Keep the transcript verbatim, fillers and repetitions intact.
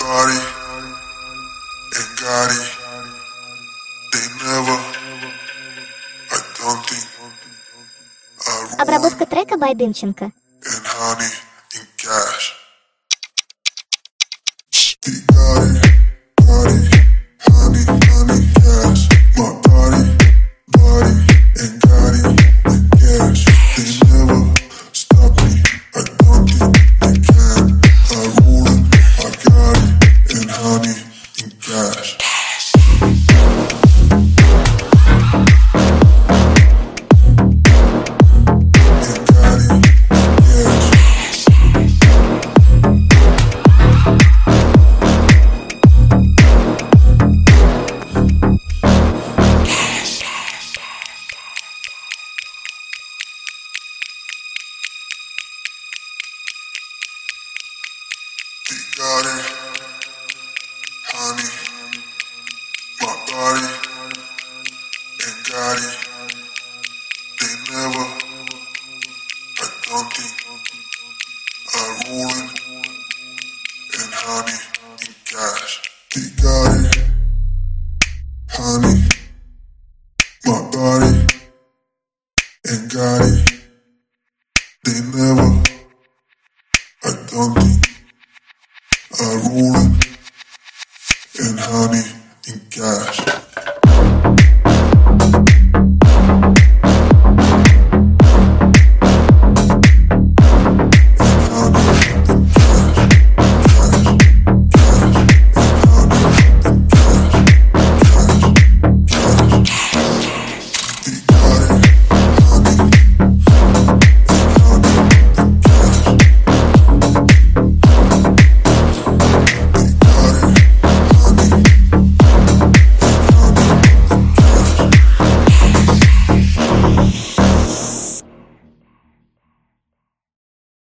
body and Gotti, they never, I don't think, I Обработка трека by Дымченко. and honey and cash. They got it, got it, honey, honey, cash. My body, body, and got it, and cash. They never stop me, I don't think they can. I rule it, I got it, and honey, and cash. They got it, honey, my body, and got it. They never, I don't think, I rule it, and honey, and cash. They got it, honey, my body, and got it.